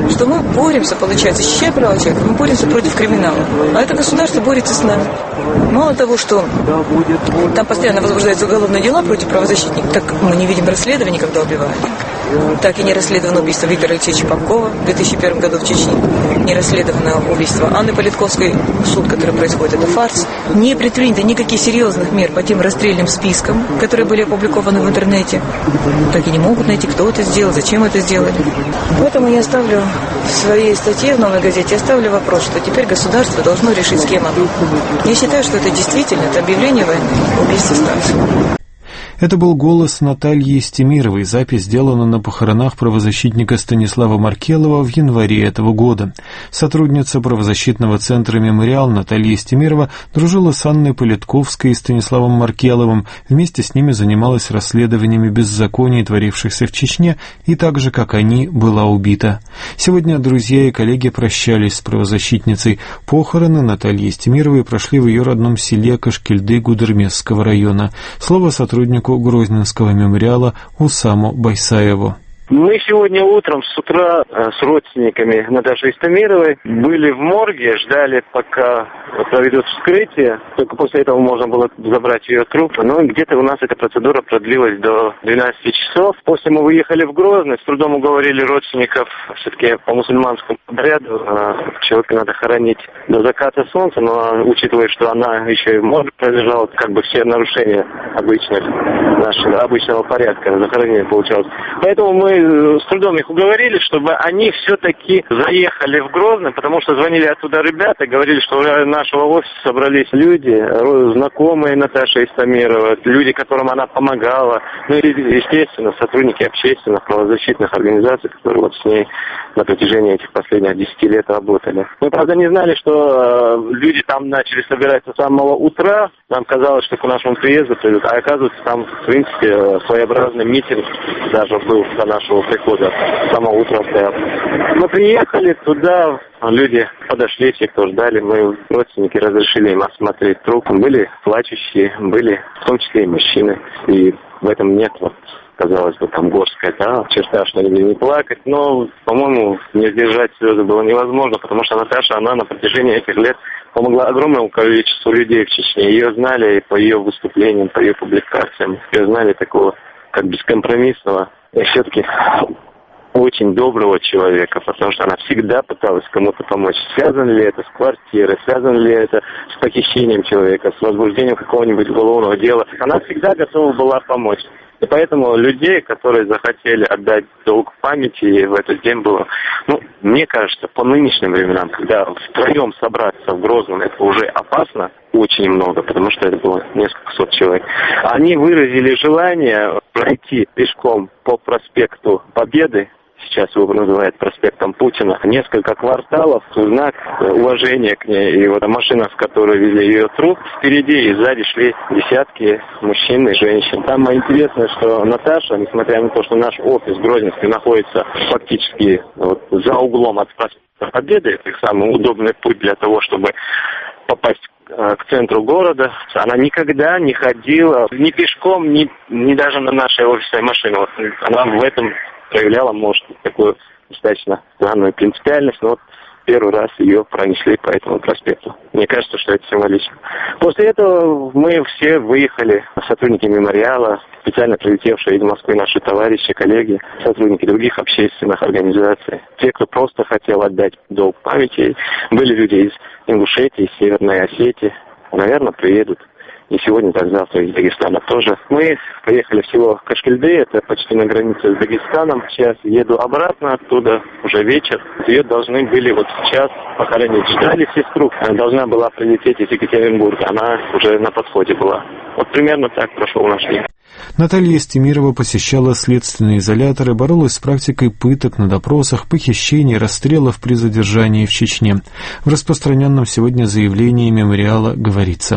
что мы боремся, получается, защищая права человека, мы боремся против криминала. А это государство борется с нами. Мало того, что там постоянно возбуждаются уголовные дела против правозащитников, так мы не видим расследований, когда убивают. Так и не расследовано убийство Виктора Алексеевича Попкова в 2001 году в Чечне. Не расследовано убийство Анны Политковской. Суд, который происходит, это фарс. Не предпринято никаких серьезных мер по тем расстрельным спискам, которые были опубликованы в интернете. Так и не могут найти, кто это сделал, зачем это сделали. Поэтому я оставлю в своей статье в «Новой газете», оставлю вопрос, что теперь государство должно решить, с кем оно. Я считаю, что это действительно это объявление войны, убийство Стасова. Это был голос Натальи Истемировой. Запись сделана на похоронах правозащитника Станислава Маркелова в январе этого года. Сотрудница правозащитного центра «Мемориал» Наталья Истемирова дружила с Анной Политковской и Станиславом Маркеловым. Вместе с ними занималась расследованиями беззаконий, творившихся в Чечне, и так же, как они, была убита. Сегодня друзья и коллеги прощались с правозащитницей. Похороны Натальи Истемировой прошли в ее родном селе Кашкильды Гудермесского района. Слово сотруднику Грозненского мемориала Усаму Байсаеву. Мы сегодня утром с утра с родственниками Наташи Истемировой были в морге, ждали, пока проведут вскрытие. Только после этого можно было забрать ее труп. Но где-то у нас эта процедура продлилась до 12 часов. После мы выехали в Грозный, с трудом уговорили родственников все-таки по мусульманскому обряду. Человека надо хоронить до заката солнца, но учитывая, что она еще и в морге пролежала, как бы все нарушения обычного порядка захоронения получалось. Поэтому мы с трудом их уговорили, чтобы они все-таки заехали в Грозный, потому что звонили оттуда ребята, говорили, что у нашего офиса собрались люди, знакомые Наташи Истемировой, люди, которым она помогала, ну и, естественно, сотрудники общественных правозащитных организаций, которые вот с ней на протяжении этих последних 10 лет работали. Мы, правда, не знали, что люди там начали собираться с самого утра. Нам казалось, что к нашему приезду придут, а оказывается, там, в принципе, своеобразный митинг даже был до нашего прихода. С самого утра стоял. Мы приехали туда, люди подошли, все, кто ждали, мы, родственники, разрешили им осмотреть труп. Были плачущие, были в том числе и мужчины, и в этом нет казалось бы, там горская, черта, что не плакать, но, по-моему, не сдержать слезы было невозможно, потому что Наташа, она на протяжении этих лет помогла огромному количеству людей в Чечне. Ее знали по ее выступлениям, по ее публикациям, ее знали такого, как бескомпромиссного, и все-таки очень доброго человека, потому что она всегда пыталась кому-то помочь. Связано ли это с квартирой, связано ли это с похищением человека, с возбуждением какого-нибудь уголовного дела. Она всегда готова была помочь. И поэтому людей, которые захотели отдать долг памяти, в этот день было, мне кажется, по нынешним временам, когда втроем собраться в Грозном, это уже опасно, очень много, потому что это было несколько сот человек. Они выразили желание пройти пешком по проспекту Победы, сейчас его называют проспектом Путина, несколько кварталов в знак уважения к ней. И вот машина, в которой везли ее труп, впереди и сзади шли десятки мужчин и женщин. Самое интересное, что Наташа, несмотря на то, что наш офис Грозненский находится фактически за углом от проспекта Победы, это самый удобный путь для того, чтобы попасть к центру города, она никогда не ходила ни пешком, ни даже на нашей офисной машине. Она в этом проявляла, может, такую достаточно странную принципиальность, но первый раз ее пронесли по этому проспекту. Мне кажется, что это символично. После этого мы все выехали, сотрудники мемориала, специально прилетевшие из Москвы наши товарищи, коллеги, сотрудники других общественных организаций, те, кто просто хотел отдать долг памяти. Были люди из Ингушетии, из Северной Осетии, наверное, приедут. Не сегодня, так завтра из Дагестана тоже. Мы поехали в село Кашкильды, это почти на границе с Дагестаном. Сейчас еду обратно оттуда, уже вечер. Ее должны были сейчас похоронить. Ждали сестру. Она должна была прилететь из Екатеринбурга. Она уже на подходе была. Примерно так прошел наш день. Наталья Истемирова посещала следственные изоляторы, боролась с практикой пыток на допросах, похищений, расстрелов при задержании в Чечне. В распространенном сегодня заявлении мемориала говорится: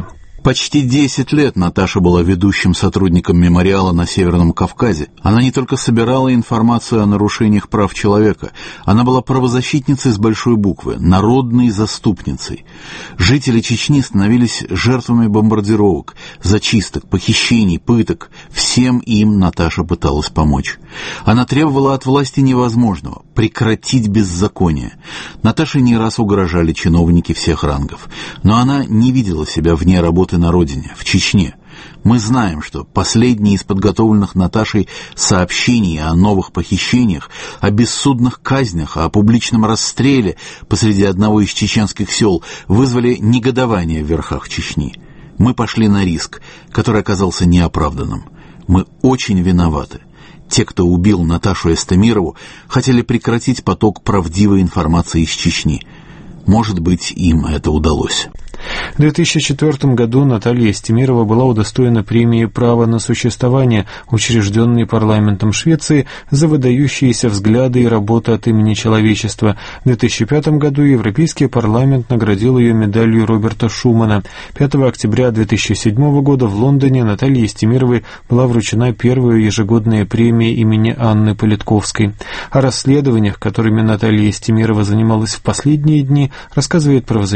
Почти 10 лет Наташа была ведущим сотрудником мемориала на Северном Кавказе. Она не только собирала информацию о нарушениях прав человека, она была правозащитницей с большой буквы, народной заступницей. Жители Чечни становились жертвами бомбардировок, зачисток, похищений, пыток. Всем им Наташа пыталась помочь. Она требовала от власти невозможного – прекратить беззаконие. Наташе не раз угрожали чиновники всех рангов, но она не видела себя вне работы на родине, в Чечне. Мы знаем, что последние из подготовленных Наташей сообщений о новых похищениях, о бессудных казнях, о публичном расстреле посреди одного из чеченских сел вызвали негодование в верхах Чечни. Мы пошли на риск, который оказался неоправданным. Мы очень виноваты. Те, кто убил Наташу Эстемирову, хотели прекратить поток правдивой информации из Чечни. Может быть, им это удалось. В 2004 году Наталья Эстемирова была удостоена премии «Право на существование», учрежденной парламентом Швеции, за выдающиеся взгляды и работу от имени человечества. В 2005 году Европейский парламент наградил ее медалью Роберта Шумана. 5 октября 2007 года в Лондоне Наталье Эстемировой была вручена первая ежегодная премия имени Анны Политковской. О расследованиях, которыми Наталья Эстемирова занималась в последние дни, рассказывает правозащитник